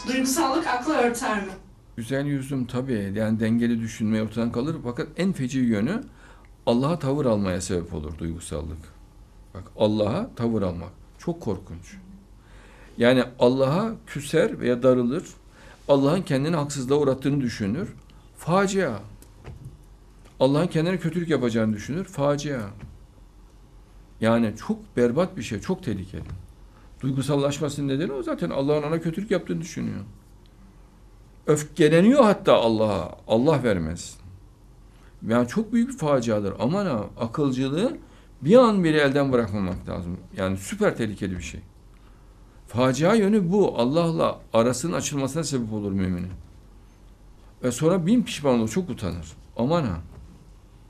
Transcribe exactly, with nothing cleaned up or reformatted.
Duygusallık aklı örter mi? Güzel yüzüm tabii, yani dengeli düşünmeye ortadan kalır, fakat en feci yönü Allah'a tavır almaya sebep olur duygusallık. Bak, Allah'a tavır almak çok korkunç. Yani Allah'a küser veya darılır, Allah'ın kendini haksızlığa uğrattığını düşünür, facia. Allah'ın kendine kötülük yapacağını düşünür, facia. Yani çok berbat bir şey, çok tehlikeli. Duygusallaşmasının nedeni o, zaten Allah'ın ona kötülük yaptığını düşünüyor. Öfkeleniyor hatta Allah'a, Allah vermez. Yani çok büyük bir faciadır. Aman ha, akılcılığı bir an bile elden bırakmamak lazım. Yani süper tehlikeli bir şey. Facia yönü bu. Allah'la arasının açılmasına sebep olur müminin. Ve sonra bin pişman olur, çok utanır. Aman ha.